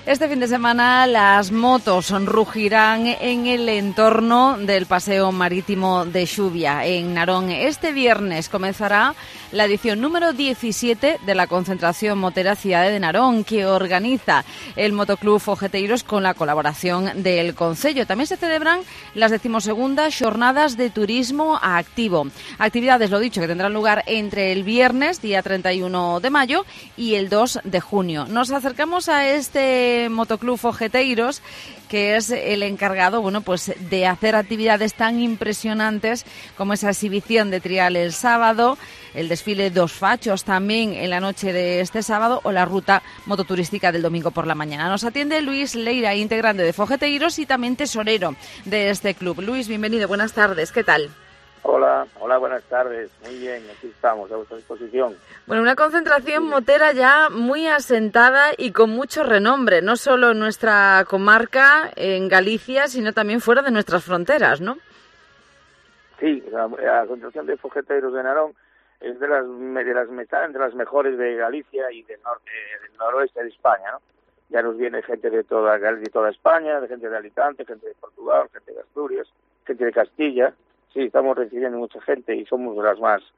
Este fin de semana las motos rugirán en el entorno del paseo marítimo de Xuvia, en Narón. Este viernes comenzará la edición número 17 de la concentración motera Cidade de Narón, que organiza el Motoclub Fogueteiros con la colaboración del Concello. También se celebran las 12ª Jornadas de Turismo Activo. Actividades, lo dicho, que tendrán lugar entre el viernes, día 31 de mayo, y el 2 de junio. Nos acercamos a este Motoclub Fogueteiros, que es el encargado, de hacer actividades tan impresionantes como esa exhibición de trial el sábado, el desfile dos fachos también en la noche de este sábado o la ruta mototurística del domingo por la mañana. Nos atiende Luis Leira, integrante de Fogueteiros y también tesorero de este club. Luis, bienvenido, buenas tardes, ¿qué tal? Hola, buenas tardes. Muy bien, aquí estamos, a vuestra disposición. Bueno, una concentración motera ya muy asentada y con mucho renombre, no solo en nuestra comarca, en Galicia, sino también fuera de nuestras fronteras, ¿no? Sí, la concentración de Fogueteiros de Narón es de las mejores de Galicia y del noroeste de España, ¿no? Ya nos viene gente de toda España, de gente de Alicante, gente de Portugal, gente de Asturias, gente de Castilla. Sí, estamos recibiendo mucha gente y somos una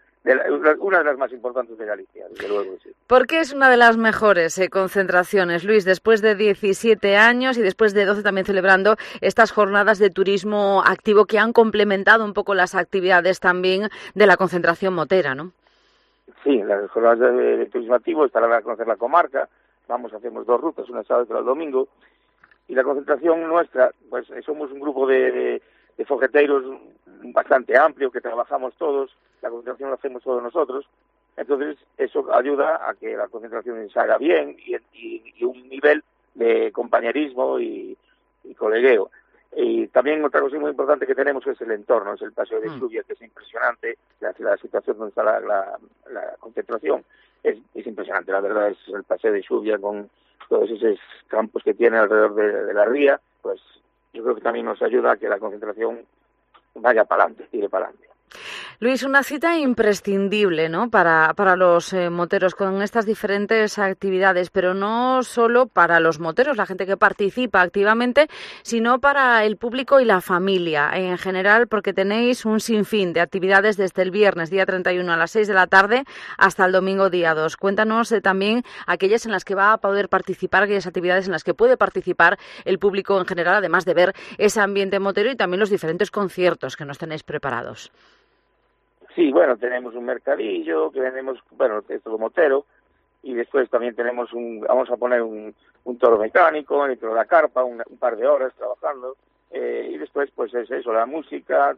de las más importantes de Galicia, desde luego, sí. ¿Por qué es una de las mejores concentraciones, Luis, después de 17 años y después de 12 también celebrando estas jornadas de turismo activo que han complementado un poco las actividades también de la concentración motera, ¿no? Sí, las jornadas de turismo activo estarán a conocer la comarca. Hacemos 2 rutas, una el sábado y otra el domingo. Y la concentración nuestra, pues somos un grupo de fogueteiros bastante amplio, que trabajamos todos, la concentración la hacemos todos nosotros, entonces eso ayuda a que la concentración salga bien y un nivel de compañerismo y colegueo. Y también otra cosa muy importante que tenemos es el entorno, es el paseo de Xuvia, que es impresionante, la situación donde está la concentración es impresionante, la verdad, es el paseo de Xuvia con todos esos campos que tiene alrededor de la ría, pues yo creo que también nos ayuda a que la concentración vaya para adelante, tire para adelante. Luis, una cita imprescindible, ¿no?, para los moteros con estas diferentes actividades, pero no solo para los moteros, la gente que participa activamente, sino para el público y la familia en general, porque tenéis un sinfín de actividades desde el viernes, día 31 a las 6 de la tarde, hasta el domingo, día 2. Cuéntanos también aquellas en las que va a poder participar, aquellas actividades en las que puede participar el público en general, además de ver ese ambiente motero y también los diferentes conciertos que nos tenéis preparados. Sí, tenemos un mercadillo que vendemos, es todo motero, y después también tenemos vamos a poner un toro mecánico dentro de la carpa, un par de horas trabajando, y después pues es eso, la música,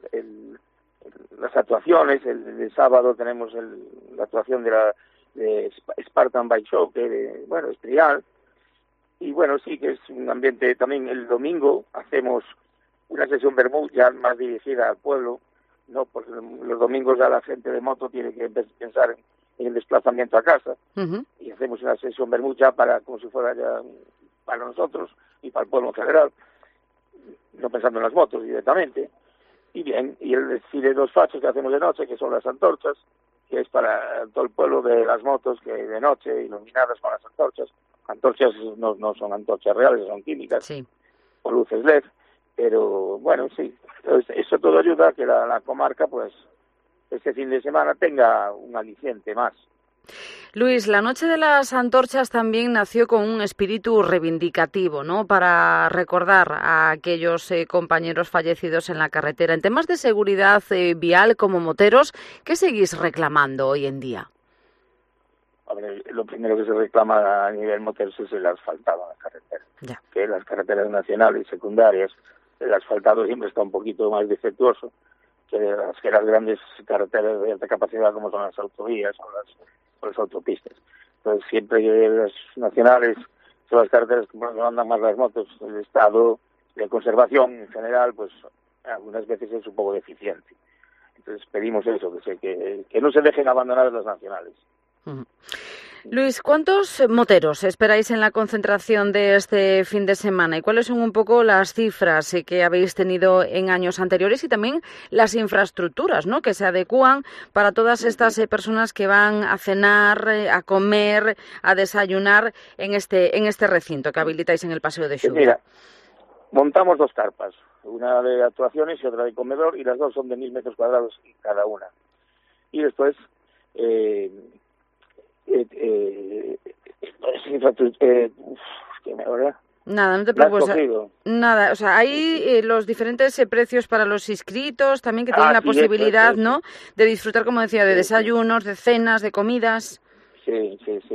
las actuaciones. El sábado tenemos la actuación de Spartan Bike Show, que es trial, y sí que es un ambiente. También el domingo hacemos una sesión vermú ya más dirigida al pueblo, no, porque los domingos ya la gente de moto tiene que pensar en el desplazamiento a casa, y hacemos una sesión vermú ya como si fuera ya para nosotros y para el pueblo en general, no pensando en las motos directamente. Y el desfile dos fachos que hacemos de noche, que son las antorchas, que es para todo el pueblo de las motos, que de noche iluminadas con las antorchas. Antorchas no son antorchas reales, son químicas, sí, o luces LED. Pero sí, eso todo ayuda a que la comarca, pues, este fin de semana tenga un aliciente más. Luis, la Noche de las Antorchas también nació con un espíritu reivindicativo, ¿no?, para recordar a aquellos compañeros fallecidos en la carretera. En temas de seguridad vial como moteros, ¿qué seguís reclamando hoy en día? Lo primero que se reclama a nivel moteros es el asfaltado en la carretera. Ya. Que las carreteras nacionales y secundarias, el asfaltado siempre está un poquito más defectuoso que las grandes carreteras de alta capacidad como son las autovías o las autopistas. Entonces, siempre que las nacionales son las carreteras que andan más las motos, el estado de conservación en general, pues algunas veces es un poco deficiente. Entonces pedimos eso, que no se dejen abandonar las nacionales. Luis, ¿cuántos moteros esperáis en la concentración de este fin de semana? ¿Y cuáles son un poco las cifras que habéis tenido en años anteriores y también las infraestructuras, ¿no?, que se adecúan para todas estas personas que van a cenar, a comer, a desayunar en este recinto que habilitáis en el Paseo de Xuvia? Mira, montamos 2 carpas, una de actuaciones y otra de comedor, y las dos son de 1.000 metros cuadrados cada una. Y después Nada, no te preocupes. Nada, o sea, hay los diferentes precios para los inscritos, también que tienen la posibilidad, eso. ¿No?, de disfrutar, como decía, de desayunos, de cenas, de comidas. Sí.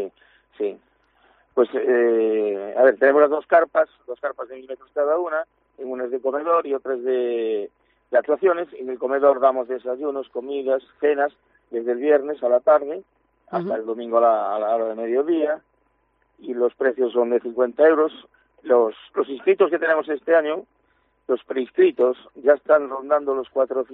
Pues, a ver, tenemos las 2 carpas de 1.000 metros cada una, una es de comedor y otra es de actuaciones. En el comedor damos desayunos, comidas, cenas, desde el viernes a la tarde hasta el domingo a la hora de mediodía, y los precios son de 50 euros. Los inscritos que tenemos este año, los preinscritos, ya están rondando los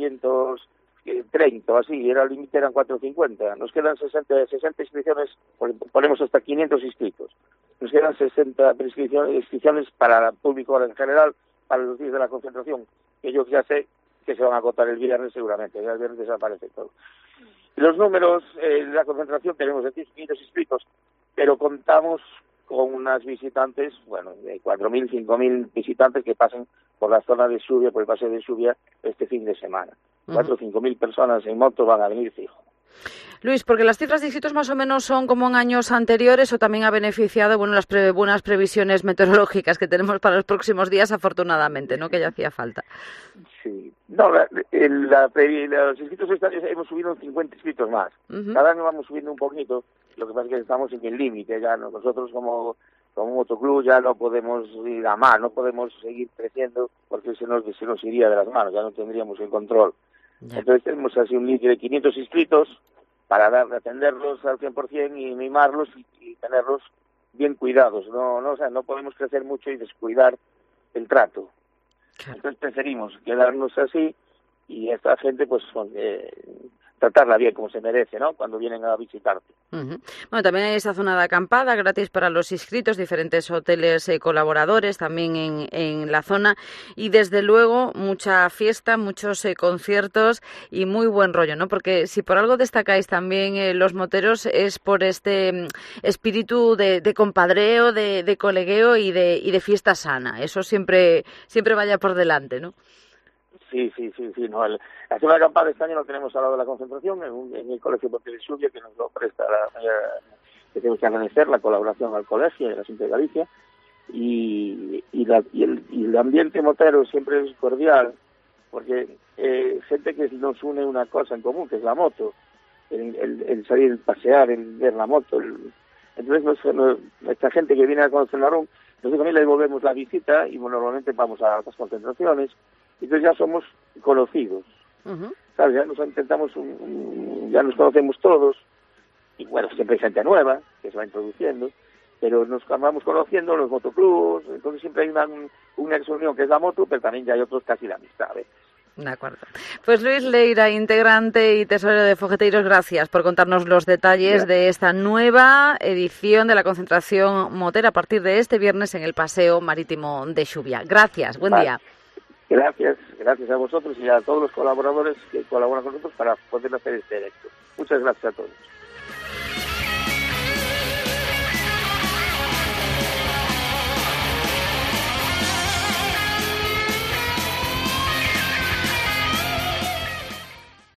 430 o así, el límite eran 450. Nos quedan 60 inscripciones, ponemos hasta 500 inscritos. Nos quedan 60 inscripciones para el público en general, para los días de la concentración, que yo ya sé que se van a agotar el viernes seguramente, ya el viernes desaparece todo. Los números de la concentración, tenemos de 500 inscritos, pero contamos con unas visitantes, bueno, de 4.000, 5.000 visitantes que pasen por la zona de Xuvia, por el paseo de Xuvia, este fin de semana. 4 o 5.000 personas en moto van a venir fijo. Luis, porque las cifras de inscritos más o menos son como en años anteriores, o también ha beneficiado, bueno, las buenas previsiones meteorológicas que tenemos para los próximos días, afortunadamente, ¿no?, que ya hacía falta. Sí. No, los inscritos este año hemos subido 50 inscritos más. Cada año vamos subiendo un poquito, lo que pasa es que estamos en el límite, ya nosotros como motoclub ya no podemos ir a más, no podemos seguir creciendo porque se nos iría de las manos, ya no tendríamos el control. Ya. Entonces tenemos así un límite de 500 inscritos para atenderlos al 100% y mimarlos y tenerlos bien cuidados. No podemos crecer mucho y descuidar el trato. Claro. Entonces preferimos quedarnos así y esta gente pues tratarla bien como se merece, ¿no?, cuando vienen a visitarte. Bueno, también hay esa zona de acampada gratis para los inscritos, diferentes hoteles colaboradores también en la zona, y desde luego mucha fiesta, muchos conciertos y muy buen rollo, ¿no? Porque si por algo destacáis también los moteros es por este espíritu de compadreo, de colegueo y de fiesta sana. Eso siempre vaya por delante, ¿no? Sí, no, la zona de acampada este año lo tenemos al lado de la concentración, en el Colegio Portugués de Xuvia, que nos lo presta, que tenemos que agradecer la colaboración al colegio y a la Xunta de Galicia, y el ambiente motero siempre es cordial, porque gente que nos une una cosa en común, que es la moto, el salir, el pasear, el ver la moto. Entonces, esta gente que viene a conocer Narón, nosotros también le devolvemos la visita y normalmente vamos a otras concentraciones. Entonces ya somos conocidos, ¿sabes? Ya nos ya nos conocemos todos, y bueno, siempre hay gente nueva que se va introduciendo, pero nos vamos conociendo los motoclubs, entonces siempre hay una exunión que es la moto, pero también ya hay otros casi la amistad, ¿ves? De acuerdo. Pues Luis Leira, integrante y tesorero de Fogueteiros, gracias por contarnos los detalles de esta nueva edición de la concentración motera a partir de este viernes en el Paseo Marítimo de Xuvia. Gracias, buen día. Gracias a vosotros y a todos los colaboradores que colaboran con nosotros para poder hacer este evento. Muchas gracias a todos.